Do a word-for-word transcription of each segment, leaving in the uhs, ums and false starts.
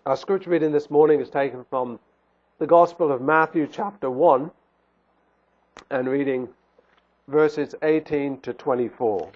Our scripture reading this morning is taken from the Gospel of Matthew chapter one and reading verses eighteen to twenty-four.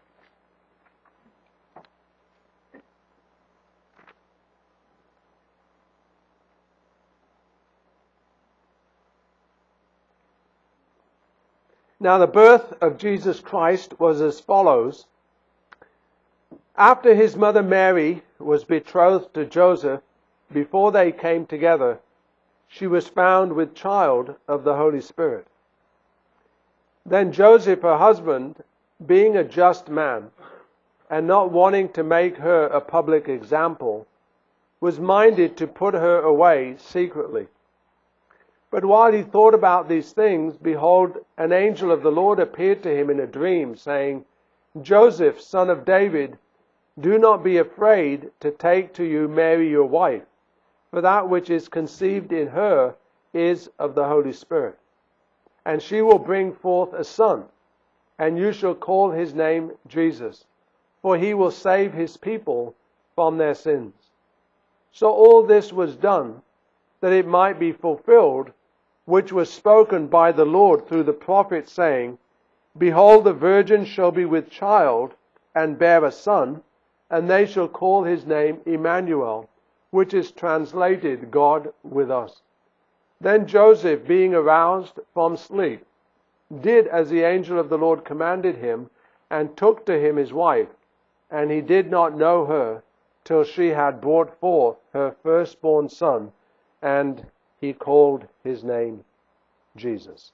Now the birth of Jesus Christ was as follows. After his mother Mary was betrothed to Joseph, before they came together, she was found with child of the Holy Spirit. Then Joseph, her husband, being a just man, and not wanting to make her a public example, was minded to put her away secretly. But while he thought about these things, behold, an angel of the Lord appeared to him in a dream, saying, Joseph, son of David, do not be afraid to take to you Mary your wife, for that which is conceived in her is of the Holy Spirit. And she will bring forth a son, and you shall call his name Jesus, for he will save his people from their sins. So all this was done, that it might be fulfilled, which was spoken by the Lord through the prophet, saying, Behold, the virgin shall be with child, and bear a son, and they shall call his name Emmanuel, which is translated, God with us. Then Joseph, being aroused from sleep, did as the angel of the Lord commanded him, and took to him his wife, and he did not know her till she had brought forth her firstborn son, and he called his name Jesus.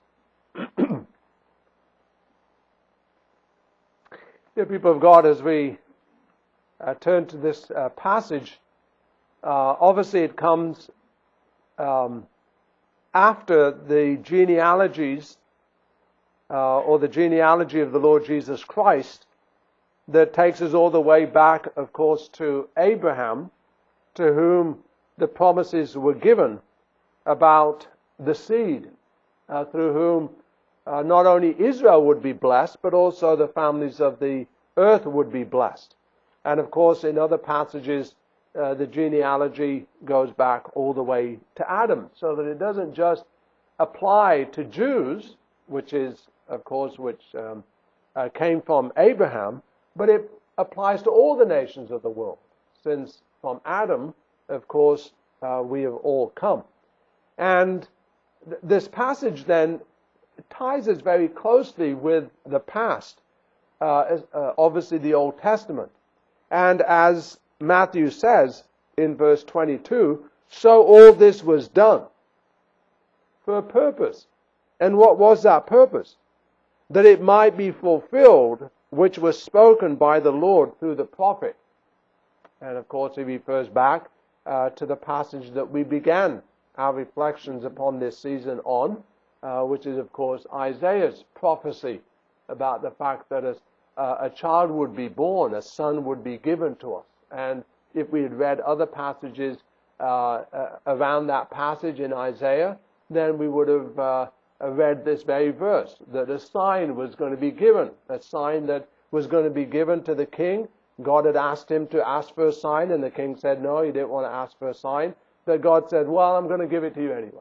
Dear people of God, as we uh, turn to this uh, passage, uh, obviously it comes um, after the genealogies uh, or the genealogy of the Lord Jesus Christ that takes us all the way back, of course, to Abraham, to whom the promises were given about the seed uh, through whom uh, not only Israel would be blessed, but also the families of the earth would be blessed. And of course, in other passages, uh, the genealogy goes back all the way to Adam, so that it doesn't just apply to Jews, which is, of course, which um, uh, came from Abraham, but it applies to all the nations of the world, since from Adam, of course, uh, we have all come. And th- this passage then ties us very closely with the past, uh, as, uh, obviously the Old Testament. And as Matthew says in verse twenty-two, so all this was done for a purpose. And what was that purpose? That it might be fulfilled, which was spoken by the Lord through the prophet. And of course, he refers back uh, to the passage that we began our reflections upon this season on, uh, which is, of course, Isaiah's prophecy about the fact that a, uh, a child would be born, a son would be given to us. And if we had read other passages uh, uh, around that passage in Isaiah, then we would have uh, read this very verse, that a sign was going to be given, a sign that was going to be given to the king. God had asked him to ask for a sign, and the king said no, he didn't want to ask for a sign. But God said, well, I'm going to give it to you anyway.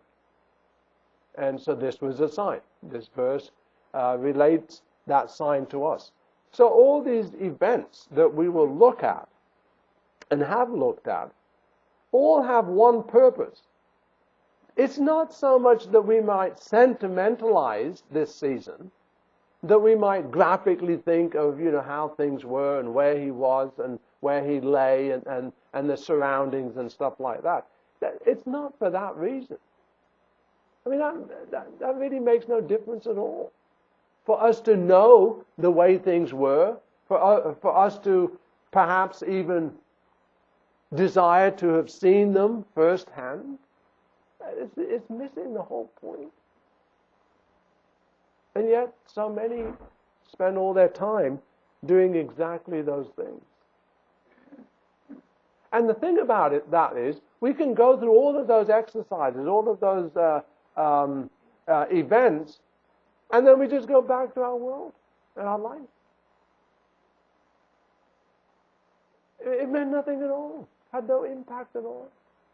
And so this was a sign. This verse uh, relates that sign to us. So all these events that we will look at and have looked at all have one purpose. It's not so much that we might sentimentalize this season, that we might graphically think of, you know, how things were and where he was and where he lay and, and, and the surroundings and stuff like that. It's not for that reason. I mean, that, that, that really makes no difference at all. For us to know the way things were, for, uh, for us to perhaps even desire to have seen them firsthand, it's, it's missing the whole point. And yet, so many spend all their time doing exactly those things. And the thing about it, that is, we can go through all of those exercises, all of those uh, um, uh, events, and then we just go back to our world and our life. It meant nothing at all. Had no impact at all.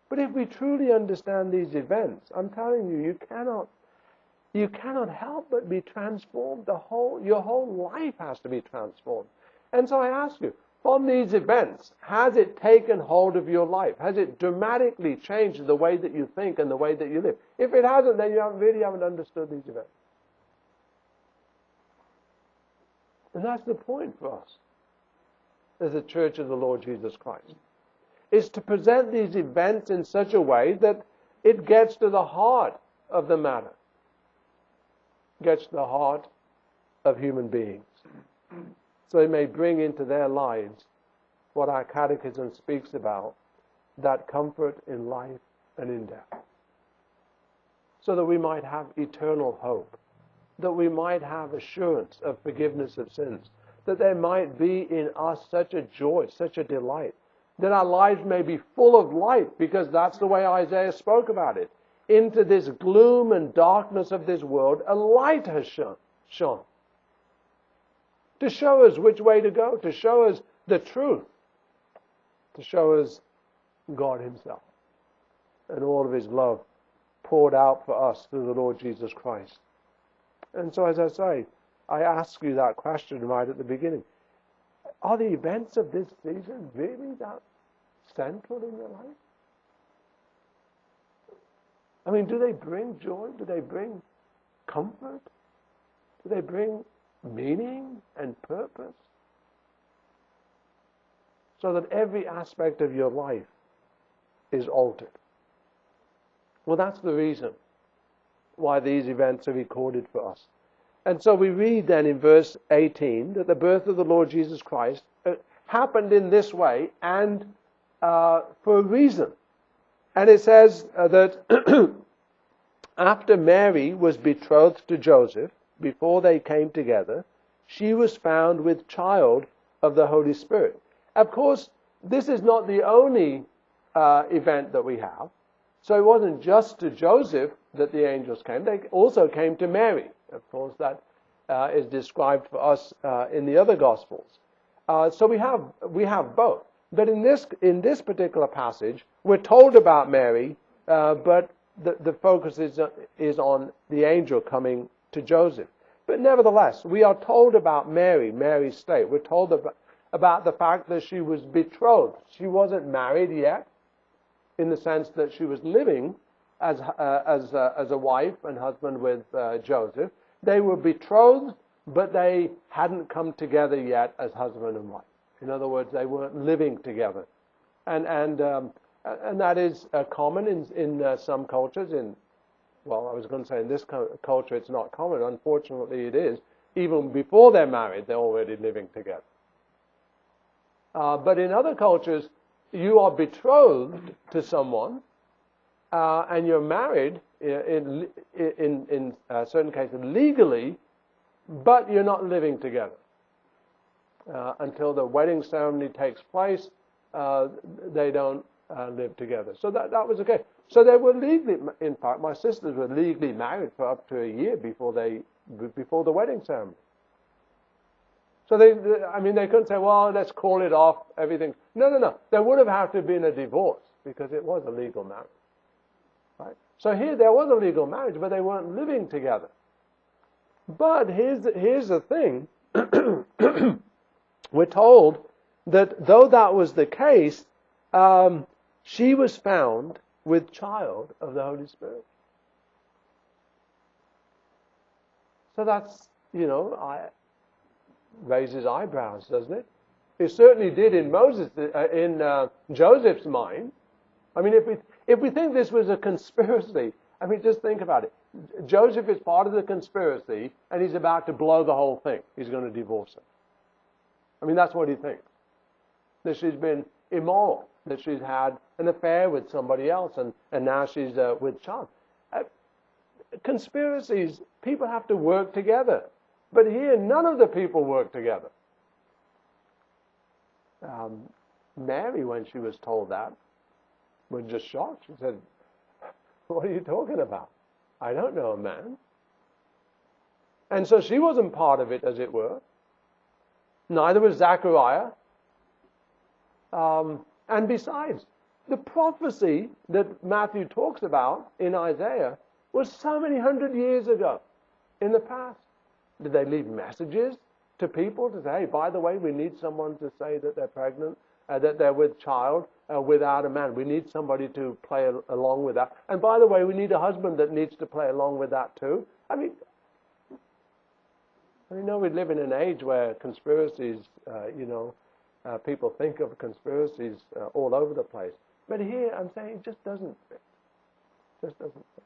But if we truly understand these events, I'm telling you, you cannot, you cannot help but be transformed. The whole, your whole life has to be transformed. And so I ask you, from these events, has it taken hold of your life? Has it dramatically changed the way that you think and the way that you live? If it hasn't, then you haven't, really haven't understood these events. And that's the point for us as a church of the Lord Jesus Christ, is to present these events in such a way that it gets to the heart of the matter, gets to the heart of human beings, so it may bring into their lives what our catechism speaks about, that comfort in life and in death, so that we might have eternal hope, that we might have assurance of forgiveness of sins, that there might be in us such a joy, such a delight, that our lives may be full of light, because that's the way Isaiah spoke about it. Into this gloom and darkness of this world, a light has shone, shone to show us which way to go, to show us the truth, to show us God himself and all of his love poured out for us through the Lord Jesus Christ. And so, as I say, I ask you that question right at the beginning. Are the events of this season really that central in your life? I mean, do they bring joy? Do they bring comfort? Do they bring meaning and purpose? So that every aspect of your life is altered. Well, that's the reason why these events are recorded for us. And so we read then in verse eighteen that the birth of the Lord Jesus Christ uh, happened in this way and uh, for a reason. And it says uh, that after Mary was betrothed to Joseph, before they came together, she was found with child of the Holy Spirit. Of course, this is not the only uh, event that we have. So it wasn't just to Joseph that the angels came. They also came to Mary. Of course, that uh, is described for us uh, in the other Gospels. Uh, so we have we have both. But in this in this particular passage, we're told about Mary, uh, but the, the focus is uh, is on the angel coming to Joseph. But nevertheless, we are told about Mary, Mary's state. We're told about, about the fact that she was betrothed. She wasn't married yet, in the sense that she was living as uh, as uh, as a wife and husband with uh, Joseph. They were betrothed, but they hadn't come together yet as husband and wife. In other words, they weren't living together, and and um, and that is uh, common in in uh, some cultures. In well, I was going to say in this culture it's not common. Unfortunately, it is. Even before they're married, they're already living together. Uh, but in other cultures, you are betrothed to someone, uh, and you're married in in in, in uh, certain cases legally, but you're not living together uh, until the wedding ceremony takes place. Uh, they don't uh, live together. So that that was okay. So they were legally, in fact, my sisters were legally married for up to a year before they before the wedding ceremony. So they, I mean, they couldn't say, well, let's call it off, everything. No, no, no. There would have had to have been a divorce because it was a legal marriage. Right? So here there was a legal marriage, but they weren't living together. But here's the, here's the thing. We're told that though that was the case, um, she was found with child of the Holy Spirit. So that's, you know, I... raises eyebrows, doesn't it? It certainly did in Moses, uh, in uh, Joseph's mind. I mean, if we if we think this was a conspiracy, I mean, just think about it. Joseph is part of the conspiracy, and he's about to blow the whole thing. He's going to divorce her. I mean, that's what he thinks. That she's been immoral, that she's had an affair with somebody else, and, and now she's uh, with child. Uh, conspiracies, people have to work together. But here, none of the people work together. Um, Mary, when she was told that, was just shocked. She said, what are you talking about? I don't know a man. And so she wasn't part of it, as it were. Neither was Zachariah. Um, and besides, The prophecy that Matthew talks about in Isaiah was so many hundred years ago in the past. Did they leave messages to people to say, hey, by the way, we need someone to say that they're pregnant, uh, that they're with child, uh, without a man. We need somebody to play al- along with that. And by the way, we need a husband that needs to play along with that too. I mean, we know we live in an age where conspiracies, uh, you know, uh, people think of conspiracies uh, all over the place. But here, I'm saying it just doesn't fit. Just doesn't fit.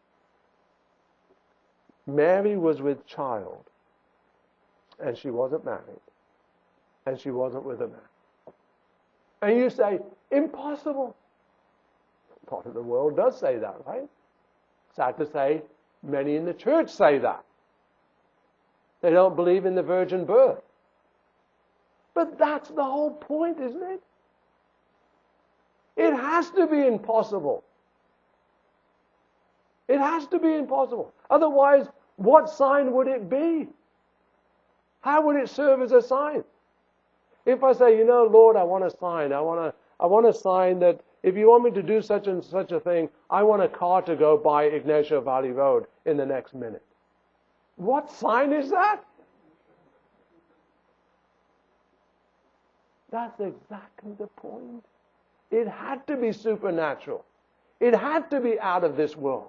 Mary was with child, and she wasn't married, and she wasn't with a man. And you say, impossible. Part of the world does say that, right? Sad to say, many in the church say that. They don't believe in the virgin birth. But that's the whole point, isn't it? It has to be impossible. It has to be impossible. Otherwise, what sign would it be? How would it serve as a sign? If I say, you know, Lord, I want a sign. I want a, I want a sign that if you want me to do such and such a thing, I want a car to go by Ignacio Valley Road in the next minute. What sign is that? That's exactly the point. It had to be supernatural. It had to be out of this world.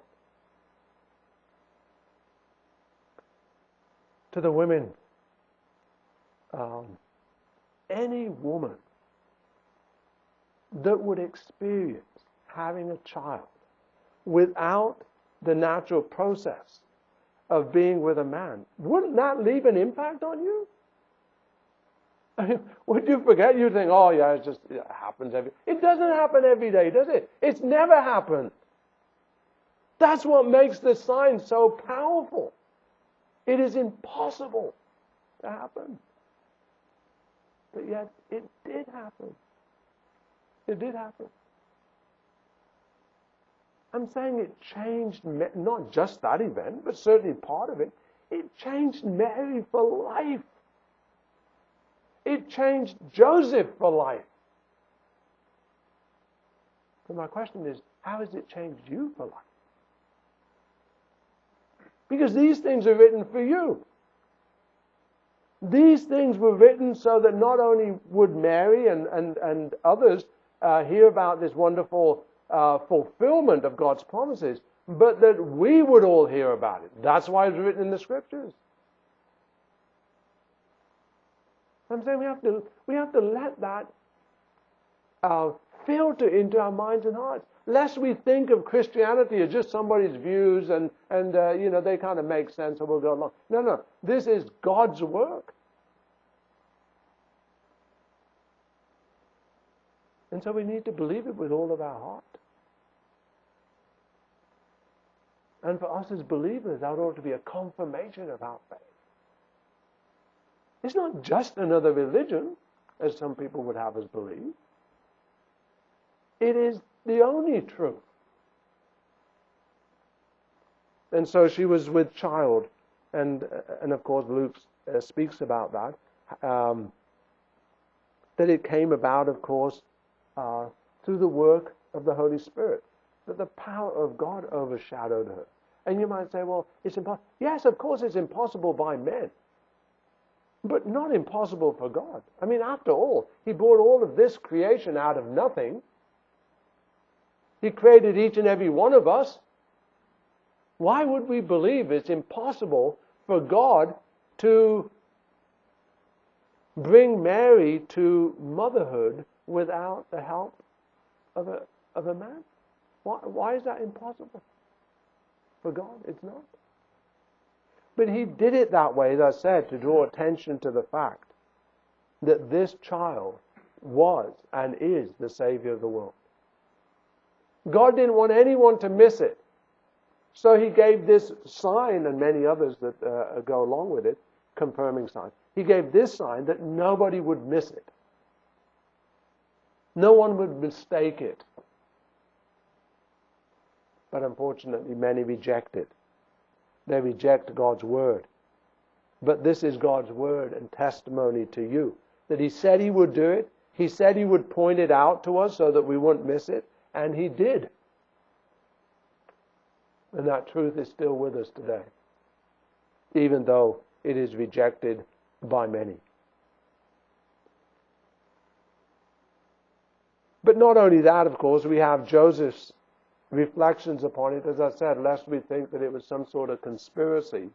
To the women, um, any woman that would experience having a child without the natural process of being with a man, wouldn't that leave an impact on you? I mean, would you forget? You think, oh yeah, it just it happens every... It doesn't happen every day, does it? It's never happened. That's what makes this sign so powerful. It is impossible to happen. But yet, it did happen. It did happen. I'm saying it changed, not just that event, but certainly part of it. It changed Mary for life. It changed Joseph for life. But my question is, how has it changed you for life? Because these things are written for you. These things were written so that not only would Mary and, and, and others uh, hear about this wonderful uh, fulfillment of God's promises, but that we would all hear about it. That's why it's written in the Scriptures. I'm saying we have to, we have to let that uh, filter into our minds and hearts. Lest we think of Christianity as just somebody's views and, and uh, you know, they kind of make sense and we'll go along. No, no. This is God's work. And so we need to believe it with all of our heart. And for us as believers, that ought to be a confirmation of our faith. It's not just another religion, as some people would have us believe. It is the only truth. And so she was with child, and and of course Luke uh, speaks about that, um, that it came about, of course, uh, through the work of the Holy Spirit, that the power of God overshadowed her. And you might say, well, it's impossible. Yes, of course it's impossible by men, but not impossible for God. I mean, after all, He brought all of this creation out of nothing. He created each and every one of us. Why would we believe it's impossible for God to bring Mary to motherhood without the help of a, of a man? Why, why is that impossible? For God, it's not. But He did it that way, as I said, to draw attention to the fact that this child was and is the Savior of the world. God didn't want anyone to miss it. So He gave this sign, and many others that uh, go along with it, confirming signs. He gave this sign that nobody would miss it. No one would mistake it. But unfortunately, many reject it. They reject God's word. But this is God's word and testimony to you. That He said He would do it. He said He would point it out to us so that we wouldn't miss it. And he did. And that truth is still with us today, even though it is rejected by many. But not only that, of course, we have Joseph's reflections upon it, as I said, lest we think that it was some sort of conspiracy.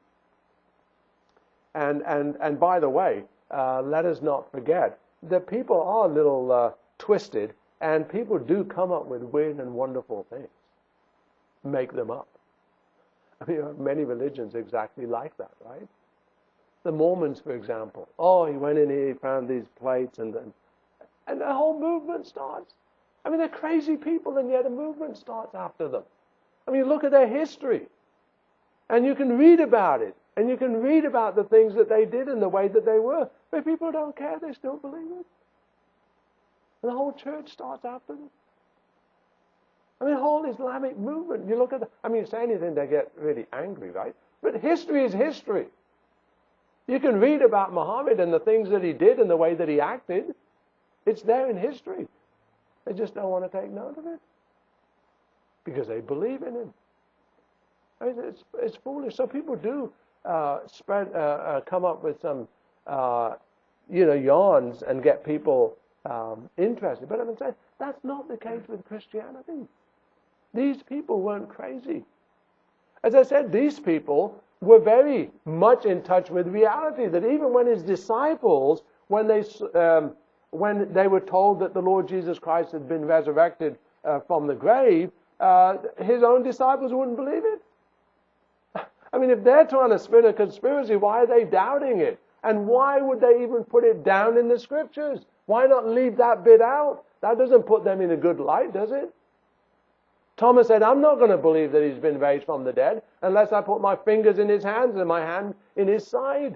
And and and by the way, uh, let us not forget that people are a little uh, twisted, and people do come up with weird and wonderful things, make them up. I mean, many religions exactly like that, right? The Mormons, for example. Oh, he went in here, he found these plates, and then, and the whole movement starts. I mean, they're crazy people, and yet a movement starts after them. I mean, look at their history. And you can read about it. And you can read about the things that they did and the way that they were. But people don't care. They still believe it. And the whole church starts after them. I mean, the whole Islamic movement, you look at the, I mean, say anything, they get really angry, right? But history is history. You can read about Muhammad and the things that he did and the way that he acted. It's there in history. They just don't want to take note of it because they believe in him. I mean, it's, it's foolish. So people do uh, spread, uh, uh, come up with some, uh, you know, yarns and get people um, interested. But I'm saying that's not the case with Christianity. These people weren't crazy. As I said, these people were very much in touch with reality. That even when his disciples, when they um, when they were told that the Lord Jesus Christ had been resurrected uh, from the grave, uh, his own disciples wouldn't believe it. I mean, if they're trying to spin a conspiracy, why are they doubting it? And why would they even put it down in the Scriptures? Why not leave that bit out? That doesn't put them in a good light, does it? Thomas said, I'm not going to believe that he's been raised from the dead unless I put my fingers in his hands and my hand in his side.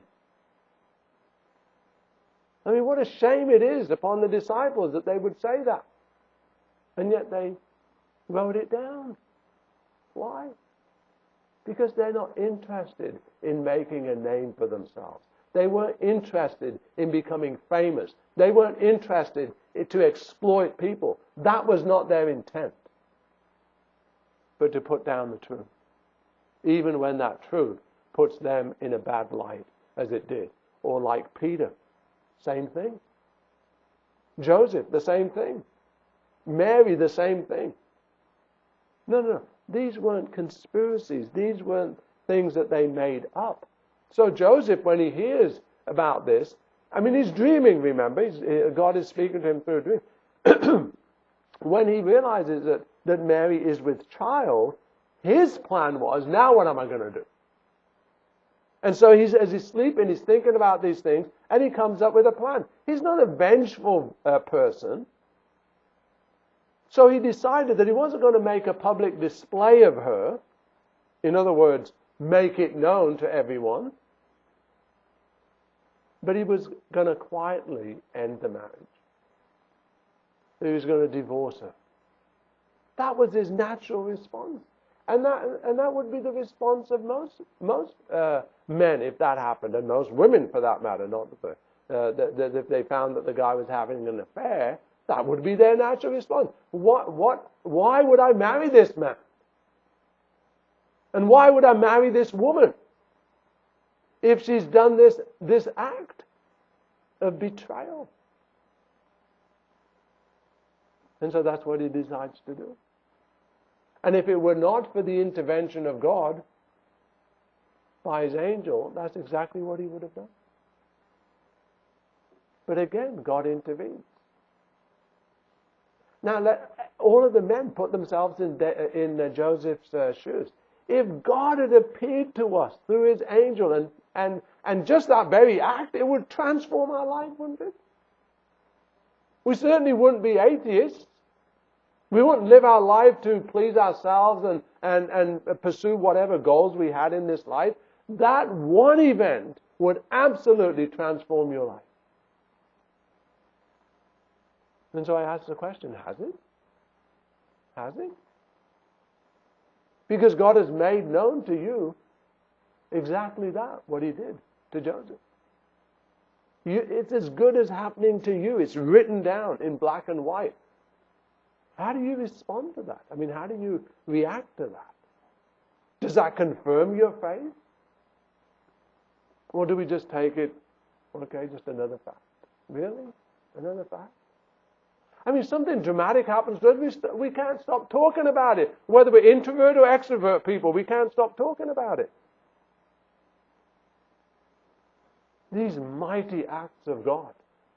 I mean, what a shame it is upon the disciples that they would say that. And yet they wrote it down. Why? Because they're not interested in making a name for themselves. They weren't interested in becoming famous. They weren't interested to exploit people. That was not their intent. But to put down the truth. Even when that truth puts them in a bad light, as it did. Or like Peter. Same thing. Joseph, the same thing. Mary, the same thing. No, no, no. These weren't conspiracies. These weren't things that they made up. So Joseph, when he hears about this, I mean, he's dreaming, remember. He's, God is speaking to him through a dream. When he realizes that, that Mary is with child, his plan was, now what am I going to do? And so he's, as he's sleeping, he's thinking about these things, and he comes up with a plan. He's not a vengeful uh, person. So he decided that he wasn't going to make a public display of her. In other words, make it known to everyone. But he was going to quietly end the marriage. He was going to divorce her. That was his natural response. And that, and that would be the response of most most uh, men if that happened, and most women for that matter. Not the, uh, that, that if they found that the guy was having an affair, that would be their natural response. What? What? Why would I marry this man? And why would I marry this woman if she's done this this act of betrayal? And so that's what he decides to do. And if it were not for the intervention of God by his angel, that's exactly what he would have done. But again, God intervenes. Now, let all of the men put themselves in, de- in uh, Joseph's uh, shoes. If God had appeared to us through his angel and, and, and just that very act, it would transform our life, wouldn't it? We certainly wouldn't be atheists. We wouldn't live our life to please ourselves and, and, and pursue whatever goals we had in this life. That one event would absolutely transform your life. And so I ask the question, has it? Has it? Because God has made known to you exactly that, what he did to Joseph. You, it's as good as happening to you. It's written down in black and white. How do you respond to that? I mean, how do you react to that? Does that confirm your faith? Or do we just take it, okay, just another fact? Really? Another fact? I mean, something dramatic happens to us, we, st- we can't stop talking about it. Whether we're introvert or extrovert people, we can't stop talking about it. These mighty acts of God.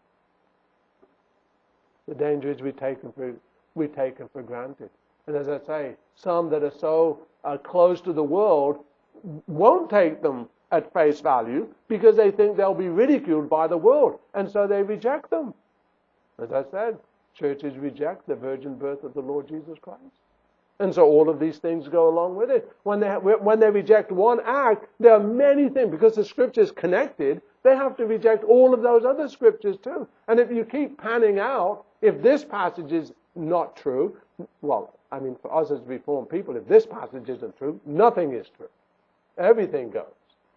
The danger is we take them for, we take them for granted. And as I say, some that are so uh, close to the world won't take them at face value because they think they'll be ridiculed by the world. And so they reject them. As I said, churches reject the virgin birth of the Lord Jesus Christ. And so all of these things go along with it. When they, when they reject one act, there are many things. Because the scripture is connected, they have to reject all of those other scriptures too. And if you keep panning out, if this passage is not true, well, I mean, for us as Reformed people, if this passage isn't true, nothing is true. Everything goes.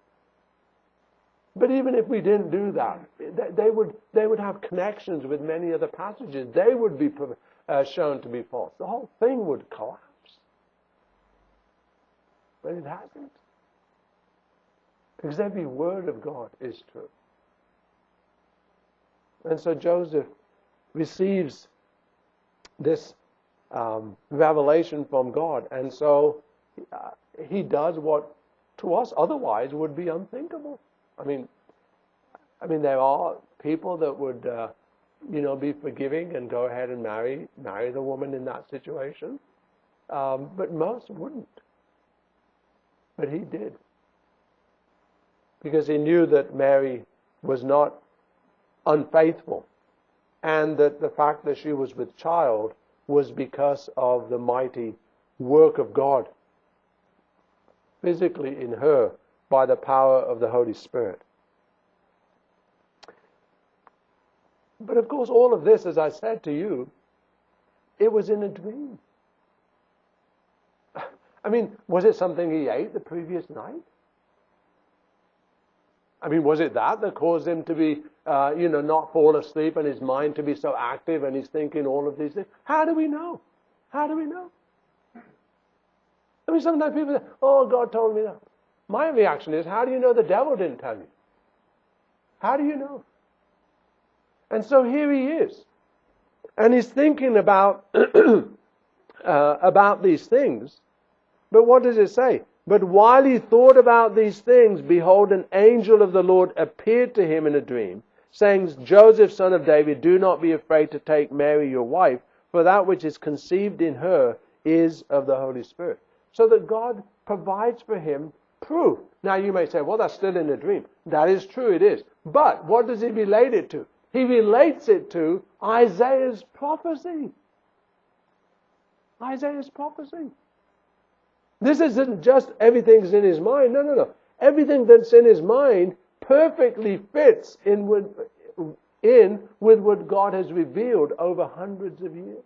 But even if we didn't do that, they would, they would have connections with many other passages. They would be uh, shown to be false. The whole thing would collapse. But it hasn't. Because every word of God is true. And so Joseph receives this um, revelation from God. And so uh, he does what to us otherwise would be unthinkable. I mean, I mean, there are people that would, uh, you know, be forgiving and go ahead and marry marry the woman in that situation. Um, but most wouldn't. But he did. Because he knew that Mary was not unfaithful. And that the fact that she was with child was because of the mighty work of God physically in her by the power of the Holy Spirit. But of course, all of this, as I said to you, it was in a dream. I mean, was it something he ate the previous night? I mean, was it that that caused him to be, uh, you know, not fall asleep and his mind to be so active and he's thinking all of these things? How do we know? How do we know? I mean, sometimes people say, oh, God told me that. My reaction is, how do you know the devil didn't tell you? How do you know? And so here he is. And he's thinking about, uh, about these things. But what does it say? But while he thought about these things, behold, an angel of the Lord appeared to him in a dream, saying, Joseph, son of David, do not be afraid to take Mary your wife, for that which is conceived in her is of the Holy Spirit. So that God provides for him proof. Now you may say, well, that's still in a dream. That is true, it is. But what does he relate it to? He relates it to Isaiah's prophecy. Isaiah's prophecy. This isn't just everything's in his mind. No, no, no. Everything that's in his mind perfectly fits in with, in with what God has revealed over hundreds of years.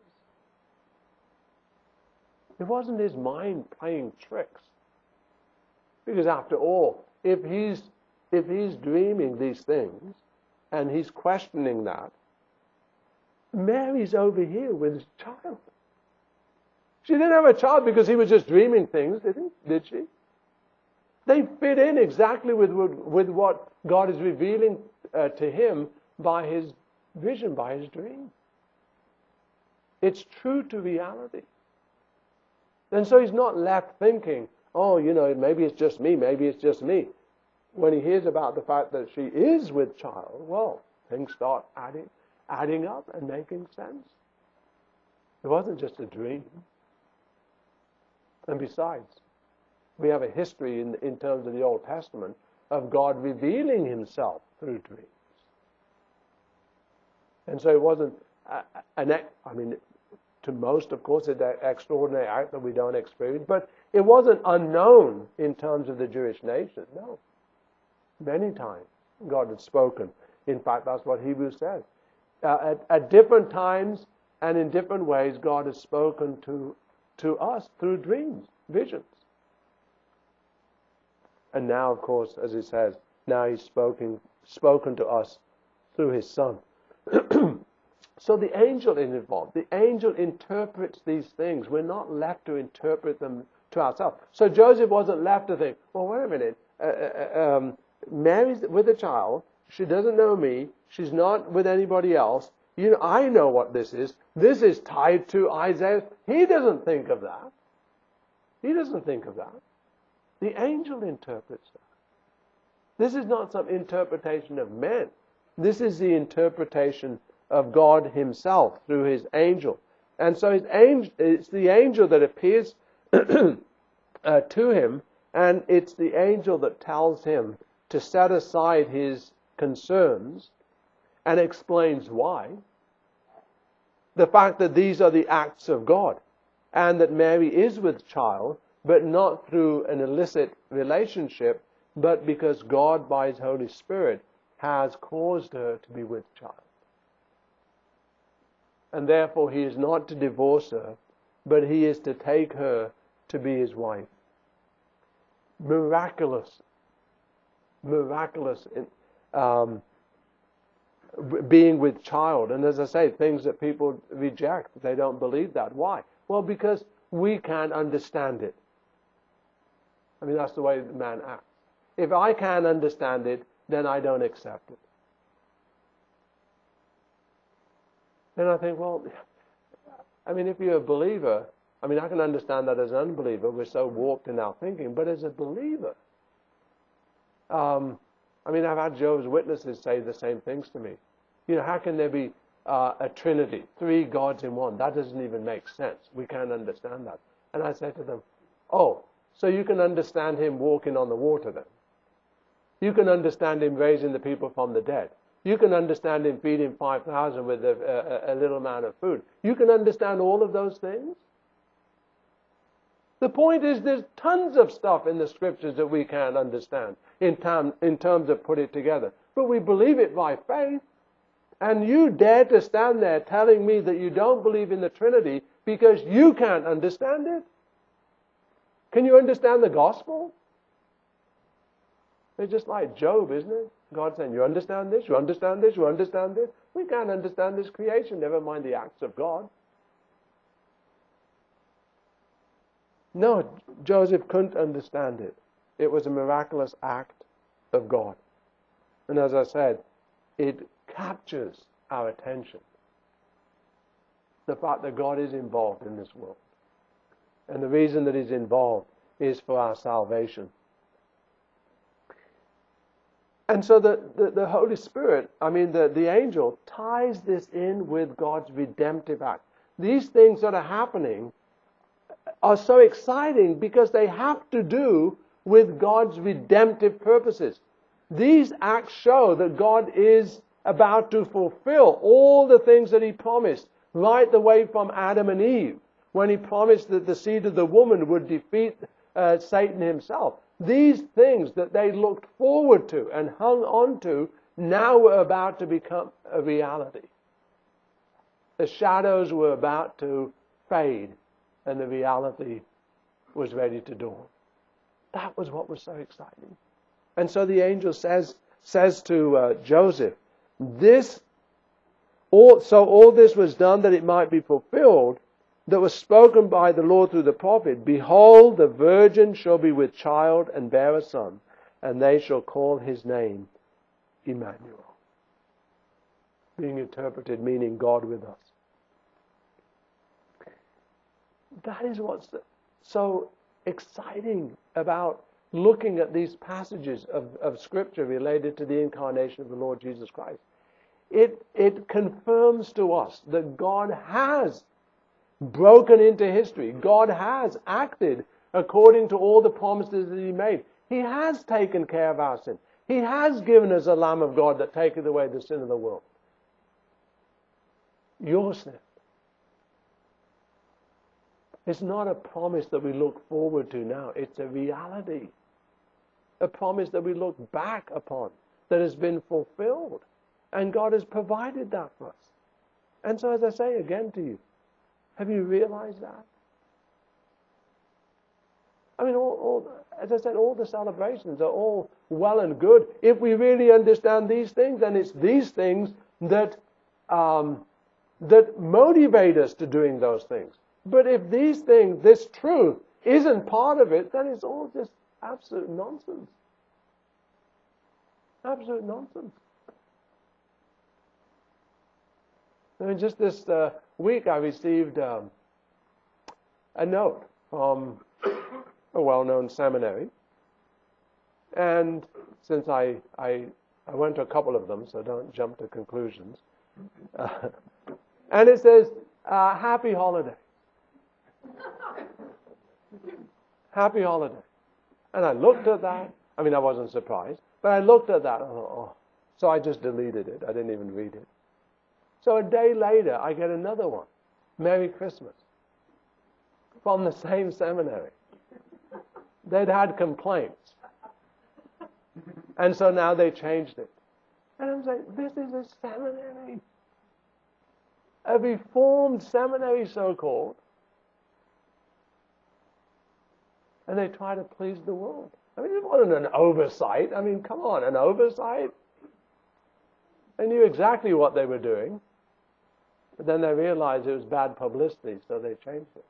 It wasn't his mind playing tricks. Because after all, if he's, if he's dreaming these things and he's questioning that, Mary's over here with his child. She didn't have a child because he was just dreaming things, did he? Did she? They fit in exactly with, with what God is revealing uh, to him by his vision, by his dream. It's true to reality. And so he's not left thinking, oh, you know, maybe it's just me, maybe it's just me. When he hears about the fact that she is with child, well, things start adding, adding up and making sense. It wasn't just a dream. And besides, we have a history in, in terms of the Old Testament of God revealing himself through dreams. And so it wasn't an, I mean, to most, of course, it's an extraordinary act that we don't experience, but it wasn't unknown in terms of the Jewish nation. No. Many times God had spoken. In fact, that's what Hebrews says. Uh, at, at different times and in different ways, God has spoken to to us through dreams, visions. And now, of course, as it says, now he's spoken, spoken to us through his Son. So the angel is involved. The angel interprets these things. We're not left to interpret them to ourselves. So Joseph wasn't left to think, well, wait a minute, uh, uh, um, Mary's with a child. She doesn't know me. She's not with anybody else. You know, I know what this is. This is tied to Isaiah. He doesn't think of that. He doesn't think of that. The angel interprets that. This is not some interpretation of men. This is the interpretation of God himself through his angel. And so his angel, it's the angel that appears uh, to him, and it's the angel that tells him to set aside his concerns and explains why. The fact that these are the acts of God, and that Mary is with child, but not through an illicit relationship, but because God, by his Holy Spirit, has caused her to be with child. And therefore he is not to divorce her, but he is to take her to be his wife. Miraculous. Miraculous um, being with child. And as I say, things that people reject, they don't believe that. Why? Well, because we can't understand it. I mean, that's the way the man acts. If I can't understand it, then I don't accept it. Then I think, well, I mean, if you're a believer, I mean, I can understand that as an unbeliever. We're so warped in our thinking. But as a believer, um, I mean, I've had Jehovah's Witnesses say the same things to me. You know, how can there be uh, a Trinity, three gods in one? That doesn't even make sense. We can't understand that. And I say to them, oh, so you can understand him walking on the water then? You can understand him raising the people from the dead. You can understand him feeding five thousand with a, a, a little amount of food. You can understand all of those things? The point is there's tons of stuff in the scriptures that we can't understand in, term, in terms of put it together. But we believe it by faith. And you dare to stand there telling me that you don't believe in the Trinity because you can't understand it? Can you understand the gospel? It's just like Job, isn't it? God saying, you understand this, you understand this, you understand this. We can't understand this creation, never mind the acts of God. No, Joseph couldn't understand it. It was a miraculous act of God. And as I said, it captures our attention. The fact that God is involved in this world. And the reason that he's involved is for our salvation. And so the, the, the Holy Spirit, I mean the, the angel, ties this in with God's redemptive act. These things that are happening are so exciting because they have to do with God's redemptive purposes. These acts show that God is about to fulfill all the things that he promised, right the way from Adam and Eve, when he promised that the seed of the woman would defeat uh, Satan himself. These things that they looked forward to and hung on to now were about to become a reality. The shadows were about to fade and the reality was ready to dawn. That was what was so exciting. And so the angel says says to uh, Joseph, this, all, so all this was done that it might be fulfilled that was spoken by the Lord through the prophet. Behold, the virgin shall be with child and bear a son, and they shall call his name Emmanuel. Being interpreted meaning God with us. That is what's so exciting about looking at these passages of, of Scripture related to the incarnation of the Lord Jesus Christ. It, it confirms to us that God has broken into history. God has acted according to all the promises that he made. He has taken care of our sin. He has given us a Lamb of God that taketh away the sin of the world. Your sin. It's not a promise that we look forward to now. It's a reality. A promise that we look back upon that has been fulfilled. And God has provided that for us. And so as I say again to you, have you realized that? I mean, all, all, as I said, all the celebrations are all well and good. If we really understand these things, then it's these things that um, that motivate us to doing those things. But if these things, this truth, isn't part of it, then it's all just absolute nonsense. Absolute nonsense. I mean, just this uh, week I received um, a note from a well-known seminary. And since I, I, I went to a couple of them, so don't jump to conclusions. Uh, and it says, uh, happy holiday. Happy holiday. And I looked at that. I mean, I wasn't surprised. But I looked at that. Oh, oh. So I just deleted it. I didn't even read it. So a day later, I get another one. Merry Christmas. From the same seminary. They'd had complaints. And so now they changed it. And I'm saying, this is a seminary. A reformed seminary, so-called. And they try to please the world. I mean, it wasn't an oversight. I mean, come on, an oversight? They knew exactly what they were doing. But then they realized it was bad publicity, so they changed it.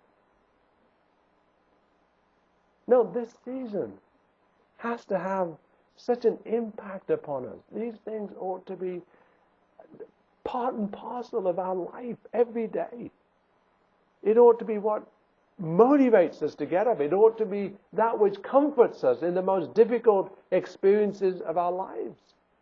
No, this season has to have such an impact upon us. These things ought to be part and parcel of our life every day. It ought to be what motivates us to get up. It ought to be that which comforts us in the most difficult experiences of our lives.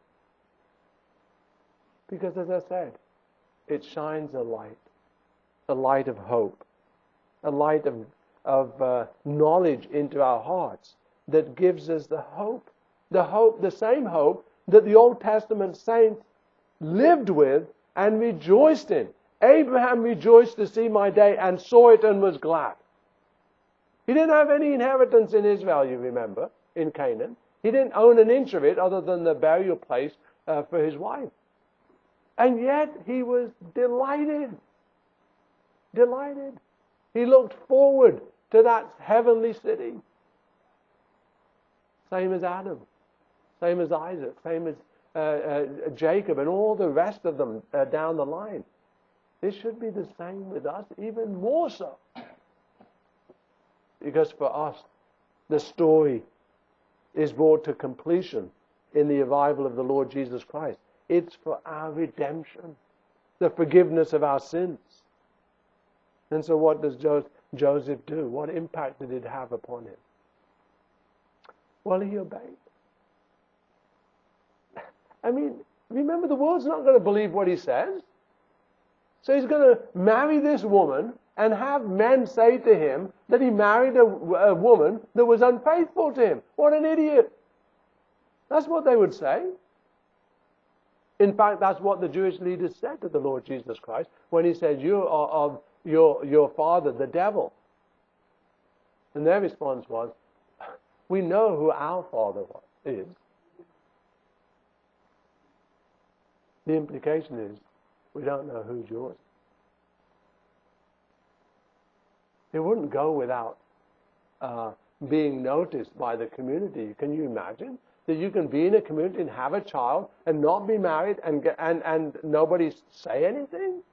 Because as I said, it shines a light, a light of hope, a light of, of uh, knowledge into our hearts that gives us the hope, the hope, the same hope that the Old Testament saints lived with and rejoiced in. Abraham rejoiced to see my day and saw it and was glad. He didn't have any inheritance in Israel, you remember, in Canaan. He didn't own an inch of it other than the burial place uh, for his wife. And yet he was delighted. Delighted. He looked forward to that heavenly city. Same as Adam. Same as Isaac. Same as uh, uh, Jacob and all the rest of them uh, down the line. This should be the same with us, even more so. Because for us, the story is brought to completion in the arrival of the Lord Jesus Christ. It's for our redemption, the forgiveness of our sins. And so what does Joseph do? What impact did it have upon him? Well, he obeyed. I mean, remember, the world's not going to believe what he says. So he's going to marry this woman and have men say to him that he married a, a woman that was unfaithful to him. What an idiot. That's what they would say. In fact, that's what the Jewish leaders said to the Lord Jesus Christ when he said, you are of your, your father, the devil. And their response was, we know who our father was, is. The implication is, we don't know who's yours. It wouldn't go without uh, being noticed by the community. Can you imagine that you can be in a community and have a child and not be married and get, and, and nobody say anything?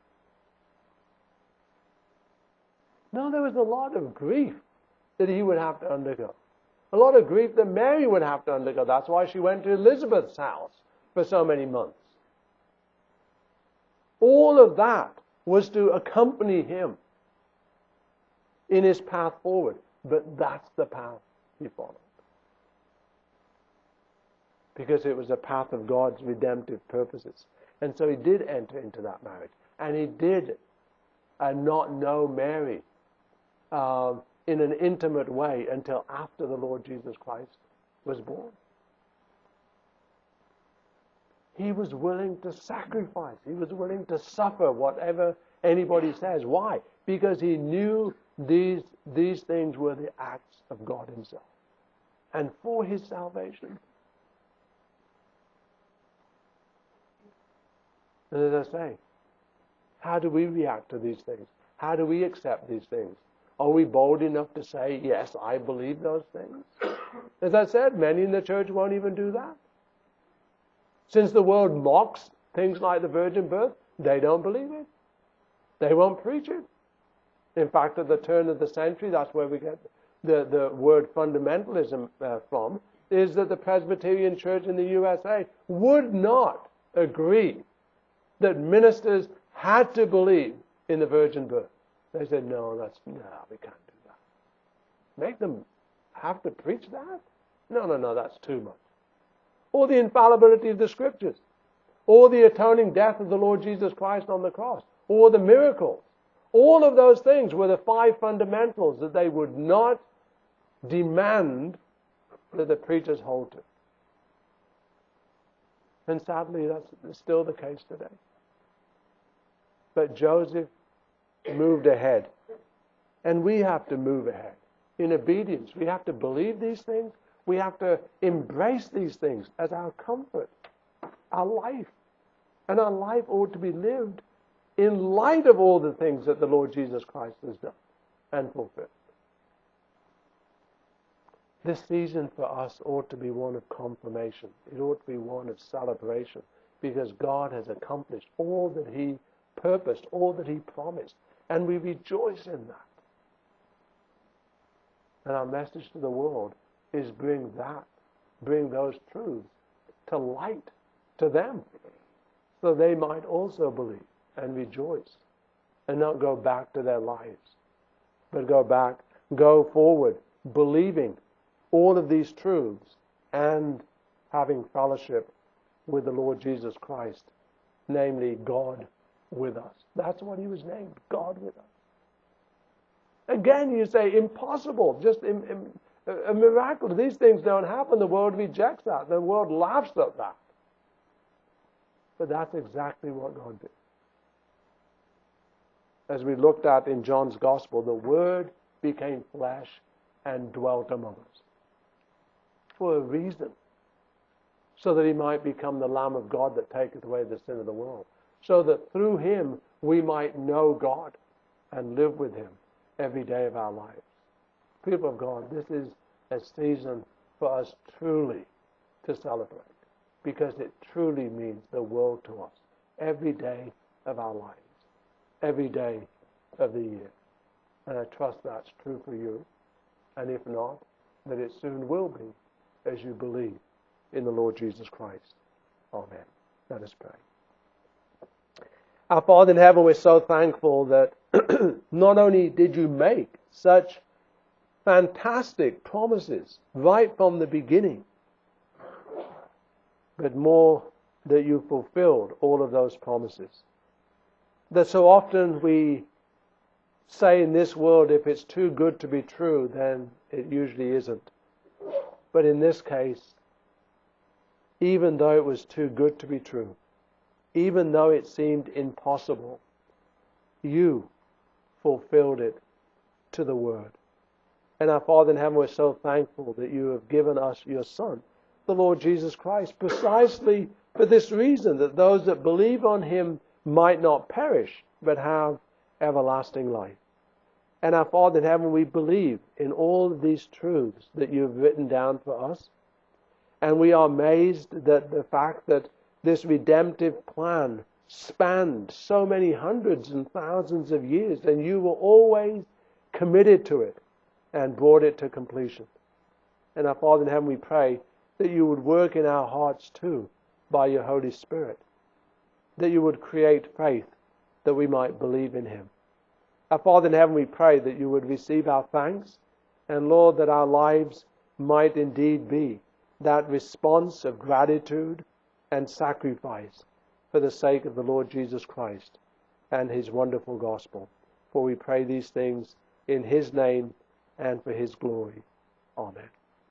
No, there was a lot of grief that he would have to undergo. A lot of grief that Mary would have to undergo. That's why she went to Elizabeth's house for so many months. All of that was to accompany him in his path forward. But that's the path he followed. Because it was a path of God's redemptive purposes. And so he did enter into that marriage. And he did uh, not know Mary uh, in an intimate way until after the Lord Jesus Christ was born. He was willing to sacrifice. He was willing to suffer whatever anybody says. Why? Because he knew these, these things were the acts of God himself. And for his salvation. And as I say, how do we react to these things? How do we accept these things? Are we bold enough to say, yes, I believe those things? As I said, many in the church won't even do that. Since the world mocks things like the virgin birth, they don't believe it. They won't preach it. In fact, at the turn of the century, that's where we get the, the word fundamentalism uh, from, is that the Presbyterian Church in the U S A would not agree that ministers had to believe in the virgin birth. They said, no, that's, no, we can't do that. Make them have to preach that? No, no, no, that's too much. Or the infallibility of the Scriptures, or the atoning death of the Lord Jesus Christ on the cross, or the miracles. All of those things were the five fundamentals that they would not demand that the preachers hold to. And sadly, that's still the case today. But Joseph moved ahead. And we have to move ahead in obedience. We have to believe these things. We have to embrace these things as our comfort, our life. And our life ought to be lived in light of all the things that the Lord Jesus Christ has done and fulfilled. This season for us ought to be one of confirmation. It ought to be one of celebration, because God has accomplished all that He purposed, all that He promised, and we rejoice in that. And our message to the world is bring that, bring those truths to light to them, so they might also believe and rejoice and not go back to their lives, but go back, go forward, believing all of these truths and having fellowship with the Lord Jesus Christ, namely God with us. That's what He was named, God with us. Again, you say, impossible, just im- im- a miracle. These things don't happen. The world rejects that. The world laughs at that. But that's exactly what God did. As we looked at in John's Gospel, the Word became flesh and dwelt among us. For a reason. So that He might become the Lamb of God that taketh away the sin of the world. So that through Him we might know God and live with Him every day of our lives. People of God, this is a season for us truly to celebrate, because it truly means the world to us every day of our lives, every day of the year. And I trust that's true for you, and if not, that it soon will be as you believe in the Lord Jesus Christ. Amen. Let us pray. Our Father in heaven, we're so thankful that not only did you make such fantastic promises right from the beginning, but more that you fulfilled all of those promises. That so often we say in this world, if it's too good to be true, then it usually isn't. But in this case, even though it was too good to be true, even though it seemed impossible, you fulfilled it to the word. And our Father in heaven, we're so thankful that you have given us your Son, the Lord Jesus Christ, precisely for this reason, that those that believe on Him might not perish, but have everlasting life. And our Father in heaven, we believe in all of these truths that you have written down for us. And we are amazed that the fact that this redemptive plan spanned so many hundreds and thousands of years, and you were always committed to it and brought it to completion. And our Father in heaven, we pray that you would work in our hearts too by your Holy Spirit, that you would create faith that we might believe in Him. Our Father in heaven, we pray that you would receive our thanks, and Lord, that our lives might indeed be that response of gratitude and sacrifice for the sake of the Lord Jesus Christ and His wonderful gospel. For we pray these things in His name and for His glory. Amen.